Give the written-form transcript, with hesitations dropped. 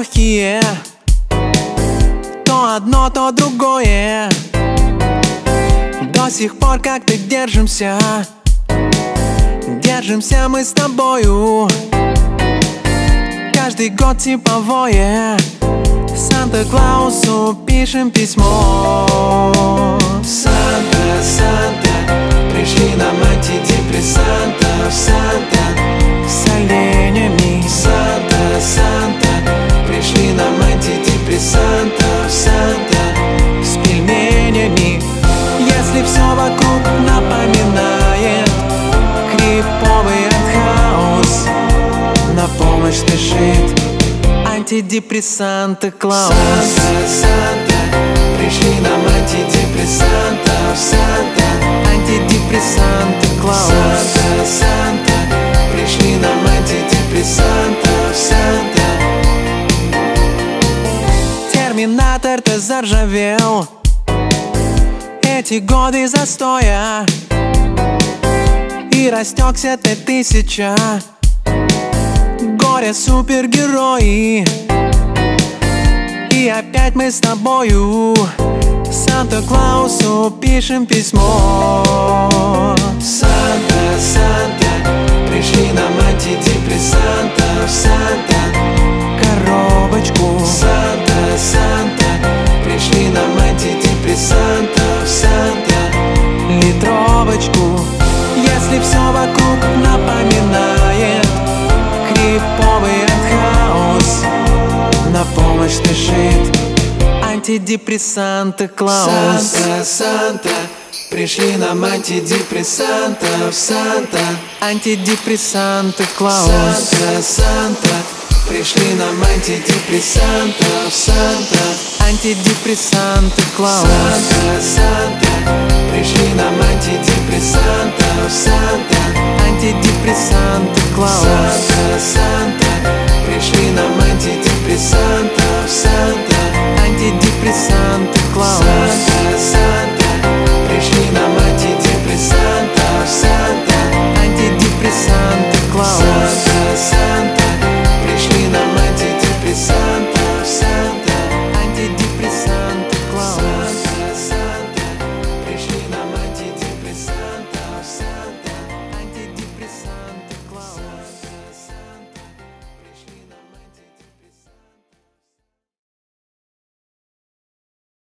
легкие, то одно, то другое. До сих пор как-то держимся, держимся мы с тобою. Каждый год типовое, Санта-Клаусу пишем письмо. Санта, Санта, пришли нам антидепрессантов. Санта, с оленями. Санта, Санта, пришли нам антидепрессантов. Санта, с пельменями. Если все вокруг напоминает криповый артхаус, на помощь спешит антидепрессанты Клаус. Санта, Санта, пришли нам антидепрессантов. Санта, антидепрессанты Клаус. Санта, Санта, пришли нам антидепрессантов. Санта. Терминатор-то заржавел, эти годы застоя, и растекся Т-1000. Горе супергерои, и опять мы с тобою Санта-Клаусу пишем письмо. Санта, Санта, пришли нам антидепрессантов. Санта, коробочку. Санта, Санта, пришли нам антидепрессантов. Санта, литровочку. Если все вокруг напоминает криповый артхаус, на помощь спешит антидепрессанты Клаус. Санта, Санта, пришли нам антидепрессантов. Санта, антидепрессанты Клаус. Санта, Санта, пришли нам антидепрессантов. Санта, антидепрессанты Клаус. Санта, Санта, пришли нам антидепрессантов. Санта, антидепрессанты Клаус. Санта, Санта, пришли нам антидепрессантов.